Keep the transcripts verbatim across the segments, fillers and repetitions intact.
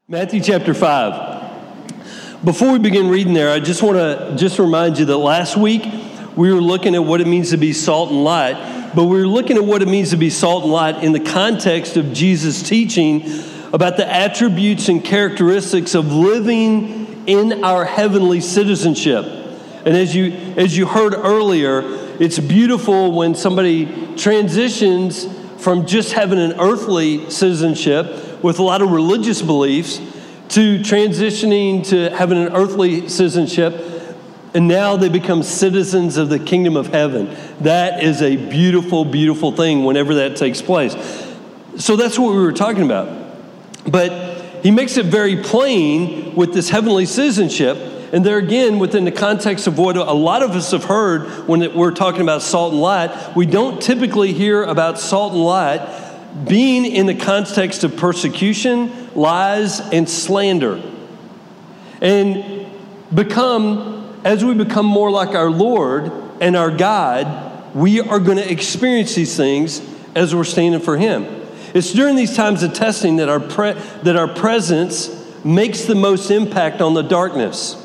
Matthew chapter five. Before we begin reading there, I just want to just remind you that last week we were looking at what it means to be salt and light, but we were looking at what it means to be salt and light in the context of Jesus' teaching about the attributes and characteristics of living in our heavenly citizenship. And as you as you heard earlier, it's beautiful when somebody transitions from just having an earthly citizenship with a lot of religious beliefs to transitioning to having an earthly citizenship, and now they become citizens of the kingdom of heaven. That is a beautiful, beautiful thing whenever that takes place. So that's what we were talking about. But he makes it very plain with this heavenly citizenship, and there again, within the context of what a lot of us have heard when we're talking about salt and light, we don't typically hear about salt and light being in the context of persecution, lies, and slander. And become, as we become more like our Lord and our God, we are going to experience these things as we're standing for Him. It's during these times of testing that our pre- that our presence makes the most impact on the darkness.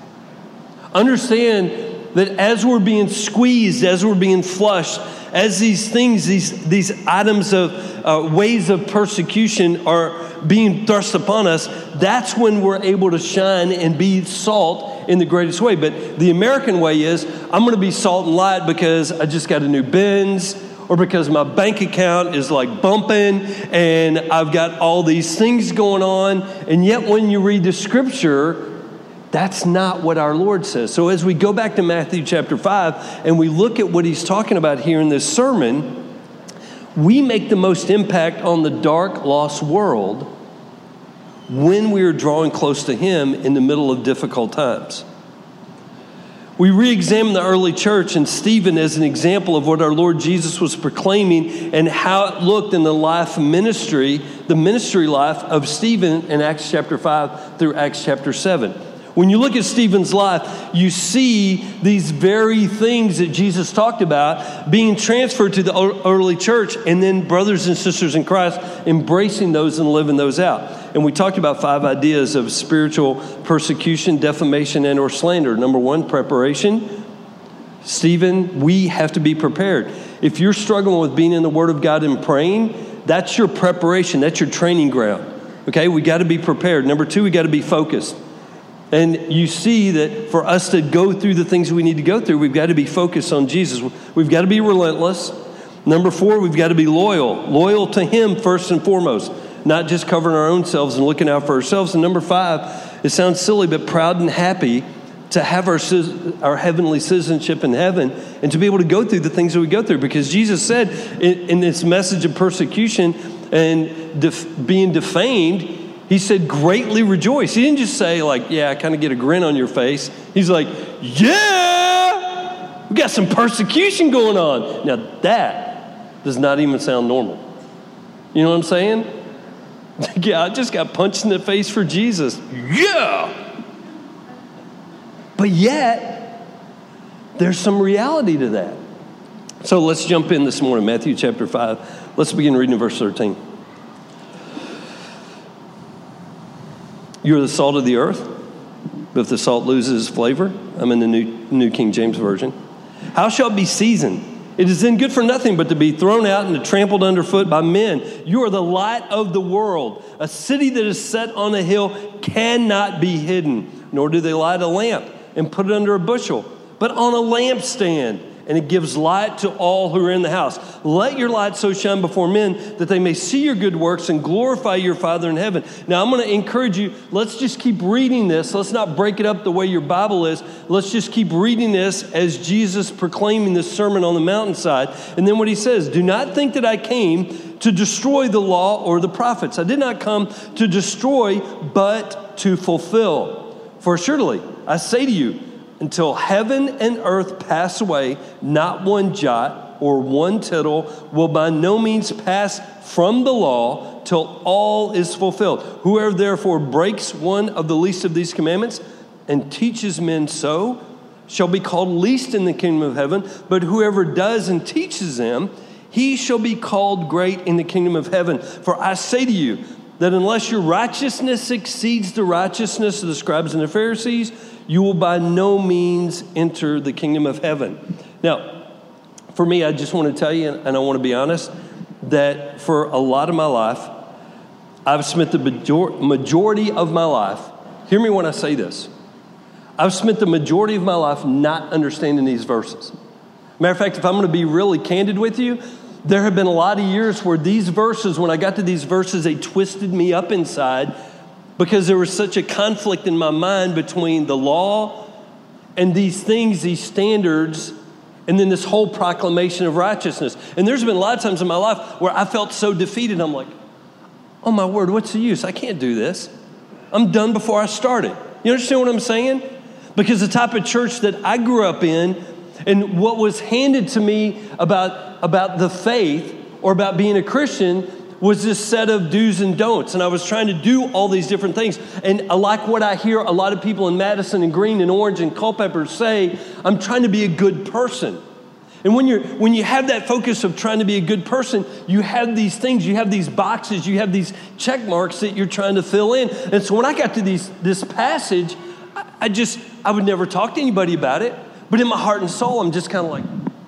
Understand that as we're being squeezed, as we're being flushed, as these things, these these items of uh, ways of persecution are being thrust upon us, that's when we're able to shine and be salt in the greatest way. But the American way is, I'm going to be salt and light because I just got a new Benz, or because my bank account is like bumping and I've got all these things going on. And yet when you read the scripture, that's not what our Lord says. So as we go back to Matthew chapter five and we look at what he's talking about here in this sermon, we make the most impact on the dark, lost world when we are drawing close to Him in the middle of difficult times. We re-examine the early church and Stephen as an example of what our Lord Jesus was proclaiming and how it looked in the life ministry, the ministry life of Stephen in Acts chapter five through Acts chapter seven. When you look at Stephen's life, you see these very things that Jesus talked about being transferred to the early church, and then brothers and sisters in Christ embracing those and living those out. And we talked about five ideas of spiritual persecution, defamation, and or slander. Number one, preparation. Stephen, we have to be prepared. If you're struggling with being in the Word of God and praying, that's your preparation. That's your training ground. Okay, we got to be prepared. Number two, we got to be focused. And you see that for us to go through the things we need to go through, we've got to be focused on Jesus. We've got to be relentless. Number four, we've got to be loyal. Loyal to Him first and foremost, not just covering our own selves and looking out for ourselves. And number five, it sounds silly, but proud and happy to have our, our heavenly citizenship in heaven and to be able to go through the things that we go through. Because Jesus said in, in this message of persecution and def, being defamed, He said, greatly rejoice. He didn't just say, like, yeah, I kind of get a grin on your face. He's like, yeah, we got some persecution going on. Now, that does not even sound normal. You know what I'm saying? Yeah, I just got punched in the face for Jesus. Yeah. But yet, there's some reality to that. So let's jump in this morning, Matthew chapter five. Let's begin reading verse thirteen. You're the salt of the earth, but if the salt loses its flavor, I'm in the New, New King James Version. How shall it be seasoned? It is then good for nothing but to be thrown out and to trampled underfoot by men. You are the light of the world. A city that is set on a hill cannot be hidden, nor do they light a lamp and put it under a bushel, but on a lampstand, and it gives light to all who are in the house. Let your light so shine before men that they may see your good works and glorify your Father in heaven. Now, I'm going to encourage you, let's just keep reading this. Let's not break it up the way your Bible is. Let's just keep reading this as Jesus proclaiming this sermon on the mountainside. And then what he says, do not think that I came to destroy the law or the prophets. I did not come to destroy, but to fulfill. For surely, I say to you, until heaven and earth pass away, not one jot or one tittle will by no means pass from the law till all is fulfilled. Whoever therefore breaks one of the least of these commandments and teaches men so shall be called least in the kingdom of heaven. But whoever does and teaches them, he shall be called great in the kingdom of heaven. For I say to you, that unless your righteousness exceeds the righteousness of the scribes and the Pharisees, you will by no means enter the kingdom of heaven. Now, for me, I just want to tell you, and I want to be honest, that for a lot of my life, I've spent the major- majority of my life, hear me when I say this, I've spent the majority of my life not understanding these verses. Matter of fact, if I'm going to be really candid with you, there have been a lot of years where these verses, when I got to these verses, they twisted me up inside because there was such a conflict in my mind between the law and these things, these standards, and then this whole proclamation of righteousness. And there's been a lot of times in my life where I felt so defeated. I'm like, oh my word, what's the use? I can't do this. I'm done before I started. You understand what I'm saying? Because the type of church that I grew up in and what was handed to me about, about the faith or about being a Christian was this set of do's and don'ts. And I was trying to do all these different things. And I like what I hear a lot of people in Madison and Green and Orange and Culpeper say, I'm trying to be a good person. And when you're when you have that focus of trying to be a good person, you have these things, you have these boxes, you have these check marks that you're trying to fill in. And so when I got to these this passage, I, I just, I would never talk to anybody about it. But in my heart and soul, I'm just kind of like,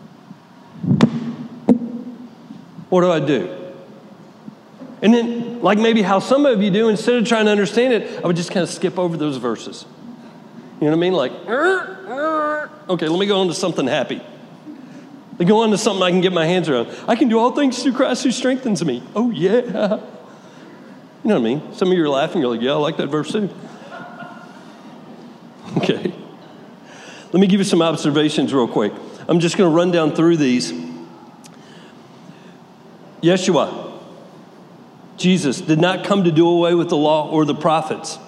what do I do? And then, like maybe how some of you do, instead of trying to understand it, I would just kind of skip over those verses. You know what I mean? Like, okay, let me go on to something happy. Let me go on to something I can get my hands around. I can do all things through Christ who strengthens me. Oh, yeah. You know what I mean? Some of you are laughing. You're like, yeah, I like that verse too. Okay. Let me give you some observations real quick. I'm just going to run down through these. Yeshua, Jesus, did not come to do away with the law or the prophets.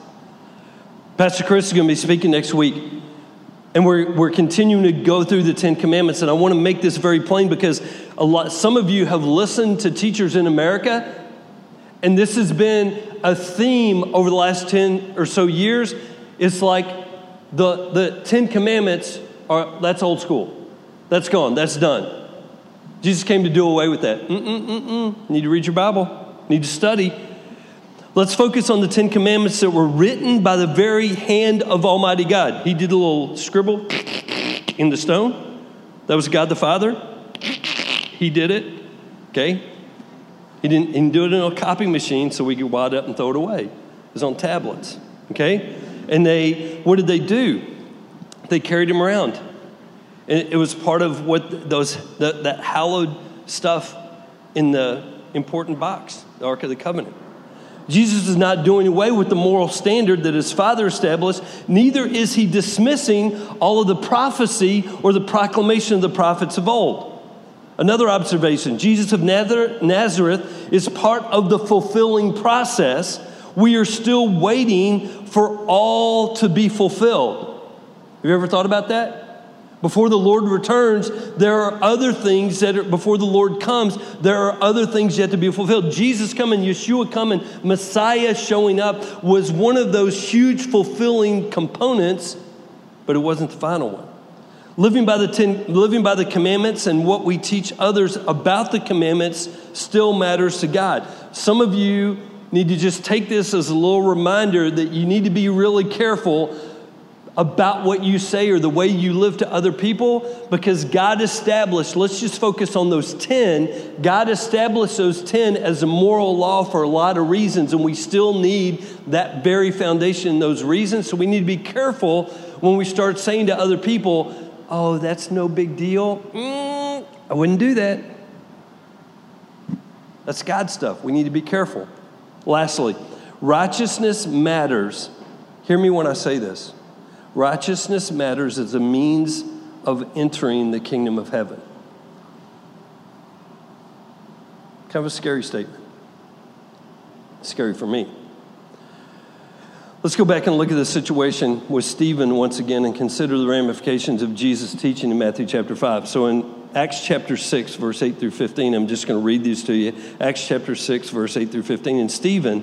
Pastor Chris is going to be speaking next week. And we're we're continuing to go through the Ten Commandments. And I want to make this very plain because a lot, some of you have listened to teachers in America. And this has been a theme over the last ten or so years. It's like the, the Ten Commandments are, that's old school. That's gone. That's done. Jesus came to do away with that. Mm-mm-mm-mm. Need to read your Bible. Need to study. Let's focus on the Ten Commandments that were written by the very hand of Almighty God. He did a little scribble in the stone. That was God the Father. He did it. Okay? He didn't, he didn't do it in a copy machine so we could wad it up and throw it away. It was on tablets. Okay? And they, what did they do? They carried him around. And it was part of what those that, that hallowed stuff in the important box, the Ark of the Covenant. Jesus is not doing away with the moral standard that his Father established. Neither is he dismissing all of the prophecy or the proclamation of the prophets of old. Another observation, Jesus of Nazareth is part of the fulfilling process. We are still waiting for all to be fulfilled. Have you ever thought about that? Before the Lord returns, there are other things that are, before the Lord comes, there are other things yet to be fulfilled. Jesus coming, Yeshua coming, Messiah showing up was one of those huge fulfilling components, but it wasn't the final one. Living by the ten, living by the commandments and what we teach others about the commandments still matters to God. Some of you need to just take this as a little reminder that you need to be really careful about what you say or the way you live to other people, because God established, let's just focus on those ten. God established those ten as a moral law for a lot of reasons, and we still need that very foundation, those reasons. So we need to be careful when we start saying to other people, oh, that's no big deal. Mm, I wouldn't do that. That's God stuff. We need to be careful. Lastly, righteousness matters. Hear me when I say this. Righteousness matters as a means of entering the kingdom of heaven. Kind of a scary statement. Scary for me. Let's go back and look at the situation with Stephen once again and consider the ramifications of Jesus' teaching in Matthew chapter five. So in Acts chapter six, verse eight through fifteen, I'm just going to read these to you. Acts chapter six, verse eight through fifteen. And Stephen,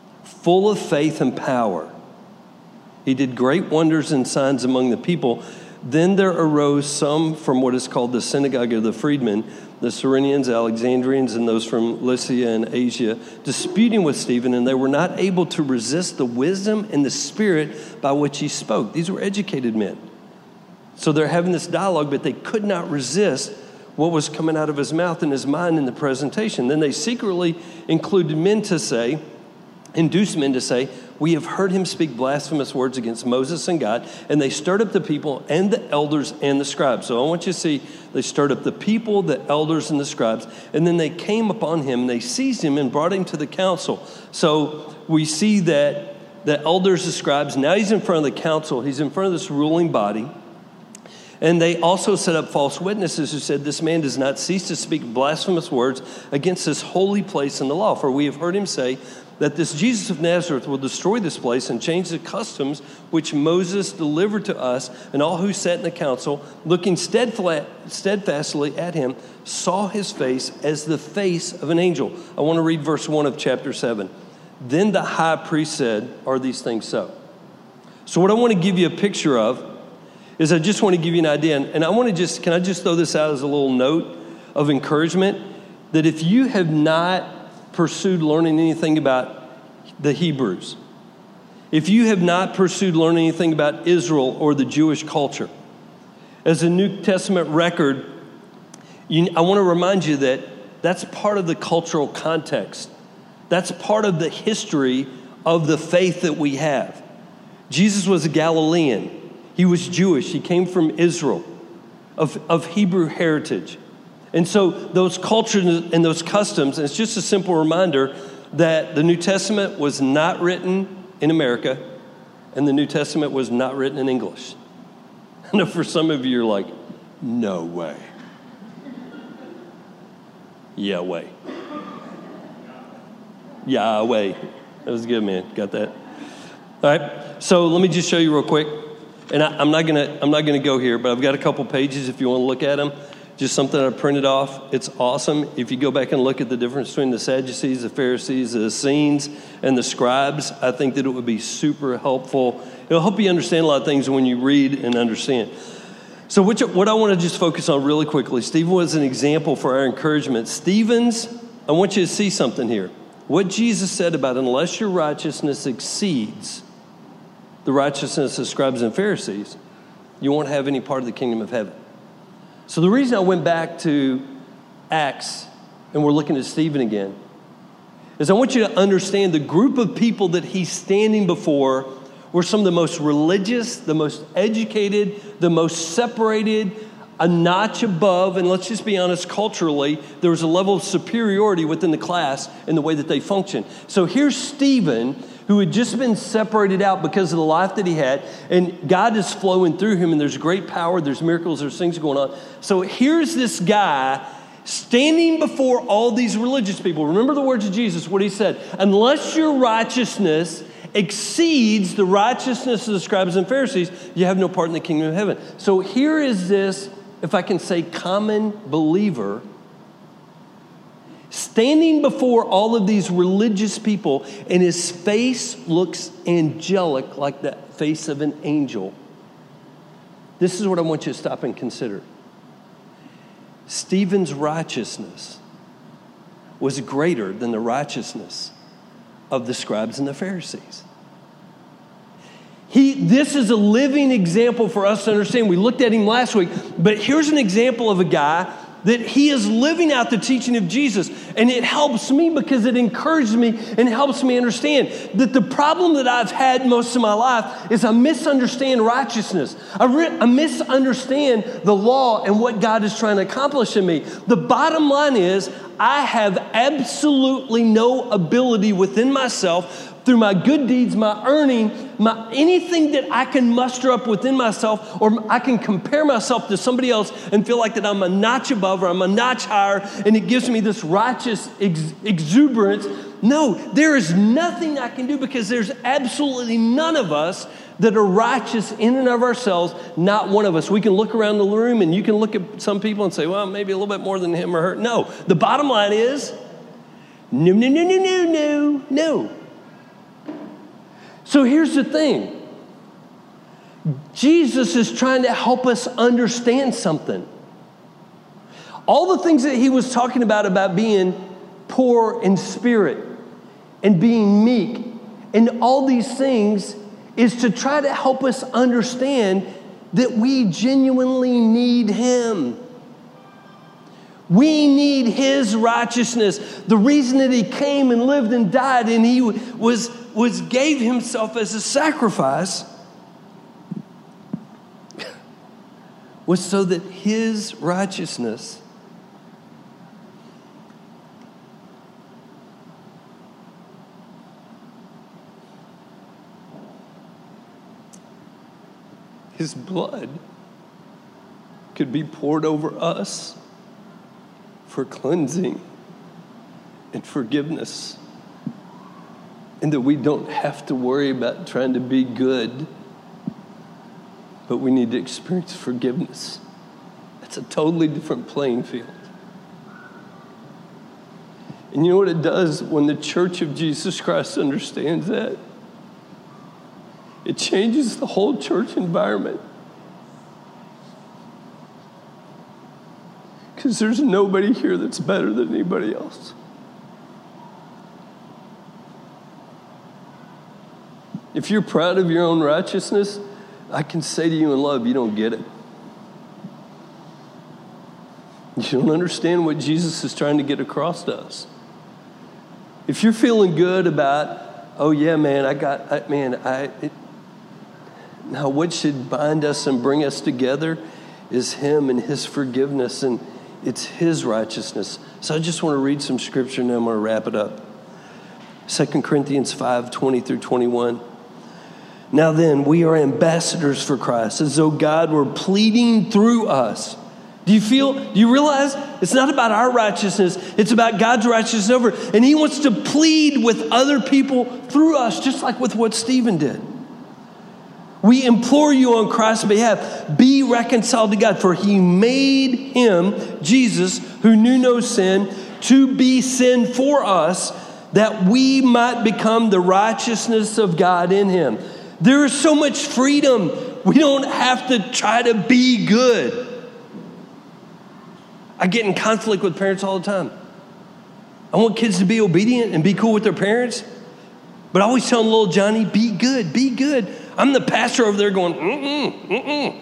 full of faith and power, he did great wonders and signs among the people. Then there arose some from what is called the synagogue of the freedmen, the Cyrenians, Alexandrians, and those from Lycia and Asia, disputing with Stephen, and they were not able to resist the wisdom and the spirit by which he spoke. These were educated men. So they're having this dialogue, but they could not resist what was coming out of his mouth and his mind in the presentation. Then they secretly included men to say, induced men to say, we have heard him speak blasphemous words against Moses and God. And they stirred up the people and the elders and the scribes. So I want you to see, they stirred up the people, the elders, and the scribes. And then they came upon him, and they seized him and brought him to the council. So we see that the elders, the scribes, now he's in front of the council. He's in front of this ruling body. And they also set up false witnesses who said, this man does not cease to speak blasphemous words against this holy place in the law. For we have heard him say that this Jesus of Nazareth will destroy this place and change the customs which Moses delivered to us. And all who sat in the council, looking steadfastly at him, saw his face as the face of an angel. I want to read verse one of chapter seven. Then the high priest said, are these things so? So what I want to give you a picture of is I just want to give you an idea. And I want to just, can I just throw this out as a little note of encouragement? That if you have not pursued learning anything about the Hebrews, if you have not pursued learning anything about Israel or the Jewish culture, as a New Testament record, you, I want to remind you that that's part of the cultural context. That's part of the history of the faith that we have. Jesus was a Galilean. He was Jewish. He came from Israel, of, of Hebrew heritage. And so those cultures and those customs, and it's just a simple reminder that the New Testament was not written in America, and the New Testament was not written in English. I know for some of you, you're like, no way. Yeah, way. Yahweh. That was good, man. Got that? All right. So let me just show you real quick. And I, I'm not gonna I'm not gonna go here, but I've got a couple pages if you want to look at them. Just something I printed off. It's awesome. If you go back and look at the difference between the Sadducees, the Pharisees, the Essenes, and the scribes, I think that it would be super helpful. It'll help you understand a lot of things when you read and understand. So which, what I want to just focus on really quickly, Stephen was an example for our encouragement. Stephen's, I want you to see something here. What Jesus said about unless your righteousness exceeds the righteousness of scribes and Pharisees, you won't have any part of the kingdom of heaven. So the reason I went back to Acts, and we're looking at Stephen again, is I want you to understand the group of people that he's standing before were some of the most religious, the most educated, the most separated, a notch above, and let's just be honest, culturally, there was a level of superiority within the class in the way that they functioned. So here's Stephen, who had just been separated out because of the life that he had, and God is flowing through him, and there's great power, there's miracles, there's things going on. So here's this guy standing before all these religious people. Remember the words of Jesus, what he said, unless your righteousness exceeds the righteousness of the scribes and Pharisees, you have no part in the kingdom of heaven. So here is this, if I can say, common believer standing before all of these religious people, and his face looks angelic like the face of an angel. This is what I want you to stop and consider. Stephen's righteousness was greater than the righteousness of the scribes and the Pharisees. He, this is a living example for us to understand. We looked at him last week, but here's an example of a guy that he is living out the teaching of Jesus. And it helps me because it encourages me and helps me understand that the problem that I've had most of my life is I misunderstand righteousness. I, re- I misunderstand the law and what God is trying to accomplish in me. The bottom line is I have absolutely no ability within myself through my good deeds, my earning, my anything that I can muster up within myself, or I can compare myself to somebody else and feel like that I'm a notch above or I'm a notch higher, and it gives me this righteous ex- exuberance. No, there is nothing I can do because there's absolutely none of us that are righteous in and of ourselves, not one of us. We can look around the room and you can look at some people and say, well, maybe a little bit more than him or her. No, the bottom line is, no, no, no, no, no, no, no. So here's the thing. Jesus is trying to help us understand something. All the things that he was talking about, about being poor in spirit and being meek, and all these things is to try to help us understand that we genuinely need him. We need his righteousness. The reason that he came and lived and died and he was, was gave himself as a sacrifice was so that his righteousness his blood could be poured over us for cleansing and forgiveness. And that we don't have to worry about trying to be good, but we need to experience forgiveness. That's a totally different playing field. And you know what it does when the church of Jesus Christ understands that? It changes the whole church environment. Because there's nobody here that's better than anybody else. If you're proud of your own righteousness, I can say to you in love, you don't get it. You don't understand what Jesus is trying to get across to us. If you're feeling good about, oh yeah, man, I got, I, man, I... It, Now, what should bind us and bring us together is him and his forgiveness, and it's his righteousness. So I just want to read some scripture, and then I'm going to wrap it up. Second Corinthians five, twenty through twenty-one. Now then, we are ambassadors for Christ, as though God were pleading through us. Do you feel, do you realize it's not about our righteousness, it's about God's righteousness over, and he wants to plead with other people through us, just like with what Stephen did. We implore you on Christ's behalf, be reconciled to God, for he made him, Jesus, who knew no sin, to be sin for us, that we might become the righteousness of God in him. There is so much freedom. We don't have to try to be good. I get in conflict with parents all the time. I want kids to be obedient and be cool with their parents, but I always tell little Johnny, be good, be good. I'm the pastor over there going, mm-mm, mm-mm.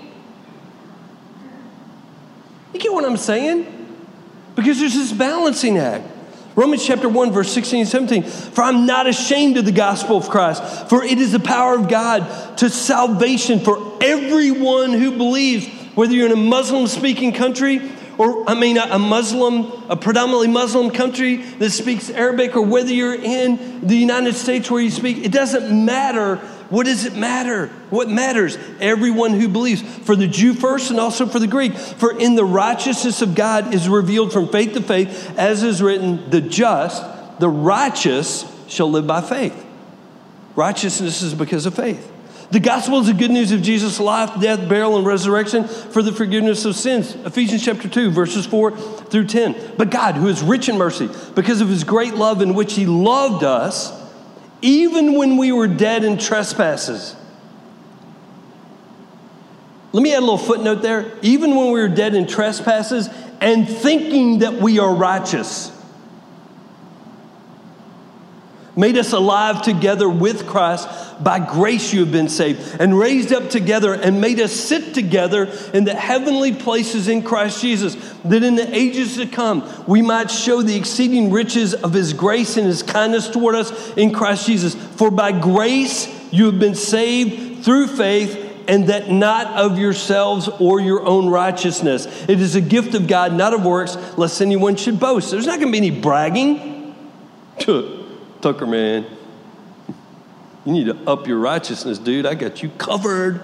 You get what I'm saying? Because there's this balancing act. Romans chapter one, verse sixteen and seventeen. For I'm not ashamed of the gospel of Christ, for it is the power of God to salvation for everyone who believes, whether you're in a Muslim-speaking country, or I mean a Muslim, a predominantly Muslim country that speaks Arabic, or whether you're in the United States where you speak, it doesn't matter. What does it matter? What matters? Everyone who believes. For the Jew first and also for the Greek. For in the righteousness of God is revealed from faith to faith, as is written, the just, the righteous shall live by faith. Righteousness is because of faith. The gospel is the good news of Jesus' life, death, burial, and resurrection for the forgiveness of sins. Ephesians chapter two, verses four through ten. But God, who is rich in mercy, because of his great love in which he loved us, even when we were dead in trespasses. Let me add a little footnote there. Even when we were dead in trespasses and thinking that we are righteous, made us alive together with Christ. By grace you have been saved, and raised up together and made us sit together in the heavenly places in Christ Jesus, that in the ages to come we might show the exceeding riches of his grace and his kindness toward us in Christ Jesus. For by grace you have been saved through faith, and that not of yourselves or your own righteousness. It is a gift of God, not of works, lest anyone should boast. There's not going to be any bragging. Tucker, man, you need to up your righteousness, dude. I got you covered.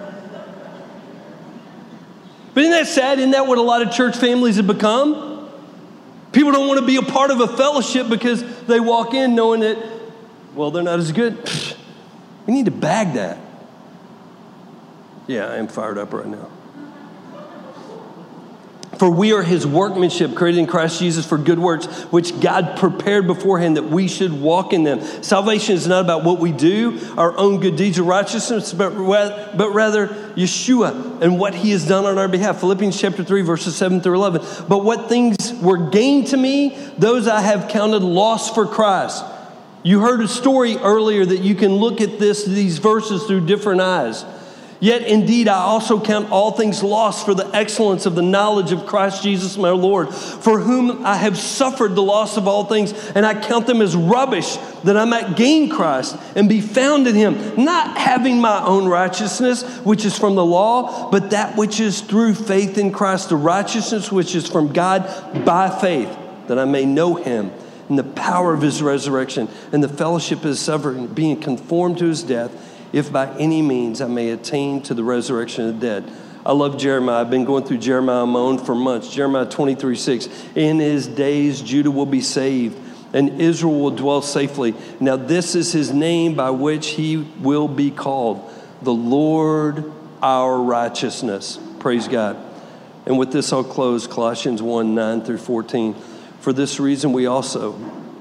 But isn't that sad? Isn't that what a lot of church families have become? People don't want to be a part of a fellowship because they walk in knowing that, well, they're not as good. We need to bag that. Yeah, I am fired up right now. For we are his workmanship, created in Christ Jesus for good works, which God prepared beforehand that we should walk in them. Salvation is not about what we do, our own good deeds of righteousness, but rather, but rather Yeshua and what he has done on our behalf. Philippians chapter three, verses seven through eleven. But what things were gained to me, those I have counted loss for Christ. You heard a story earlier that you can look at this, these verses through different eyes. Yet indeed I also count all things lost for the excellence of the knowledge of Christ Jesus my Lord, for whom I have suffered the loss of all things, and I count them as rubbish, that I might gain Christ and be found in him, not having my own righteousness, which is from the law, but that which is through faith in Christ, the righteousness which is from God by faith, that I may know him and the power of his resurrection and the fellowship of his suffering, being conformed to his death, if by any means I may attain to the resurrection of the dead. I love Jeremiah. I've been going through Jeremiah on my own for months. Jeremiah twenty-three six. In his days Judah will be saved, and Israel will dwell safely. Now this is his name by which he will be called, the Lord our righteousness. Praise God. And with this I'll close, Colossians one, nine through fourteen. For this reason we also,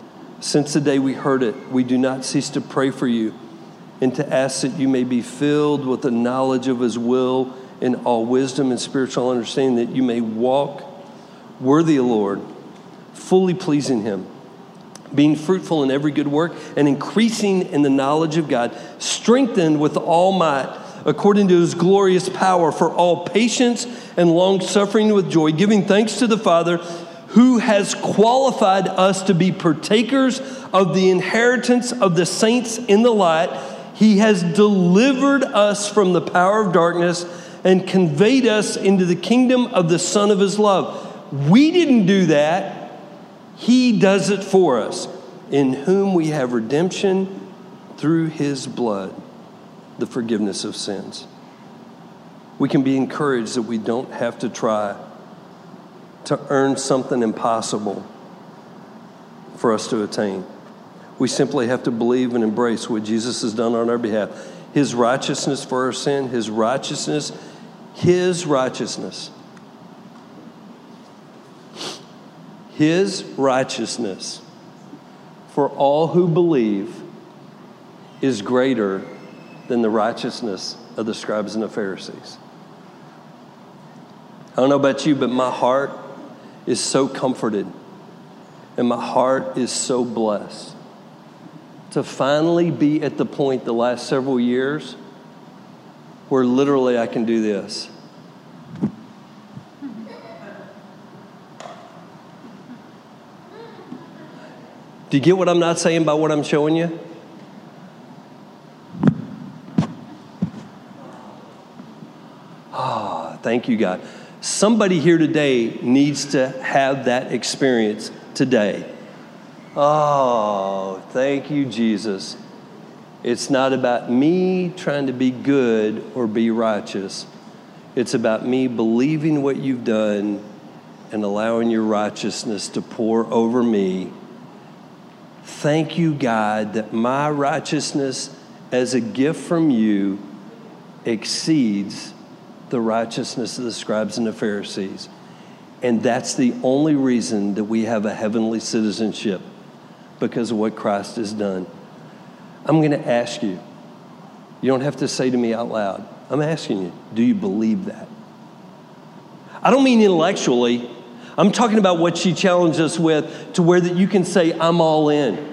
since the day we heard it, we do not cease to pray for you, and to ask that you may be filled with the knowledge of his will in all wisdom and spiritual understanding, that you may walk worthy of the Lord, fully pleasing him, being fruitful in every good work and increasing in the knowledge of God, strengthened with all might according to his glorious power, for all patience and long suffering with joy, giving thanks to the Father who has qualified us to be partakers of the inheritance of the saints in the light. He has delivered us from the power of darkness and conveyed us into the kingdom of the Son of his love. We didn't do that. He does it for us, in whom we have redemption through his blood, the forgiveness of sins. We can be encouraged that we don't have to try to earn something impossible for us to attain. We simply have to believe and embrace what Jesus has done on our behalf. His righteousness for our sin, his righteousness, his righteousness. His righteousness for all who believe is greater than the righteousness of the scribes and the Pharisees. I don't know about you, but my heart is so comforted and my heart is so blessed to finally be at the point the last several years where literally I can do this. Do you get what I'm not saying by what I'm showing you? Ah, oh, thank you, God. Somebody here today needs to have that experience today. Oh, thank you, Jesus. It's not about me trying to be good or be righteous. It's about me believing what you've done and allowing your righteousness to pour over me. Thank you, God, that my righteousness as a gift from you exceeds the righteousness of the scribes and the Pharisees. And that's the only reason that we have a heavenly citizenship, because of what Christ has done. I'm going to ask you. You don't have to say to me out loud. I'm asking you, do you believe that? I don't mean intellectually. I'm talking about what she challenged us with, to where that you can say, I'm all in.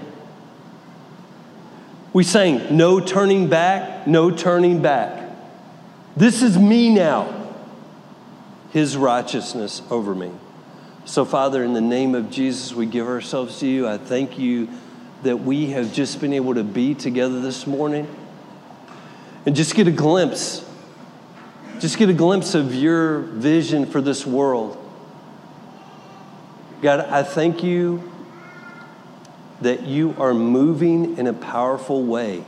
We sang, no turning back, no turning back. This is me now. His righteousness over me. So, Father, in the name of Jesus, we give ourselves to you. I thank you that we have just been able to be together this morning and just get a glimpse, just get a glimpse of your vision for this world. God, I thank you that you are moving in a powerful way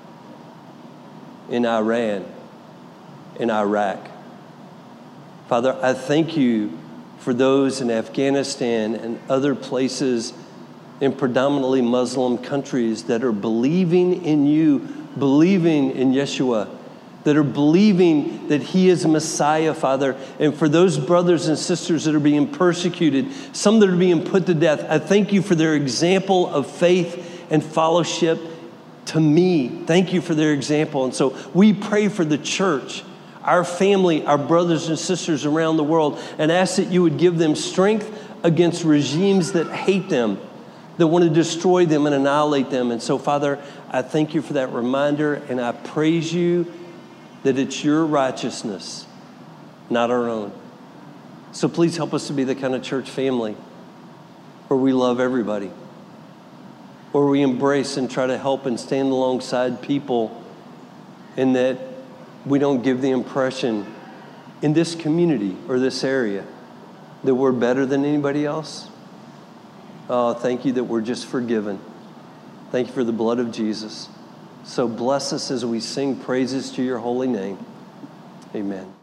in Iran, in Iraq. Father, I thank you for those in Afghanistan and other places in predominantly Muslim countries that are believing in you, believing in Yeshua, that are believing that he is Messiah, Father. And for those brothers and sisters that are being persecuted, some that are being put to death, I thank you for their example of faith and fellowship to me. Thank you for their example. And so we pray for the church, our family, our brothers and sisters around the world, and ask that you would give them strength against regimes that hate them, that want to destroy them and annihilate them. And so, Father, I thank you for that reminder, and I praise you that it's your righteousness, not our own. So please help us to be the kind of church family where we love everybody, where we embrace and try to help and stand alongside people, and that we don't give the impression in this community or this area that we're better than anybody else. Oh, thank you that we're just forgiven. Thank you for the blood of Jesus. So bless us as we sing praises to your holy name. Amen.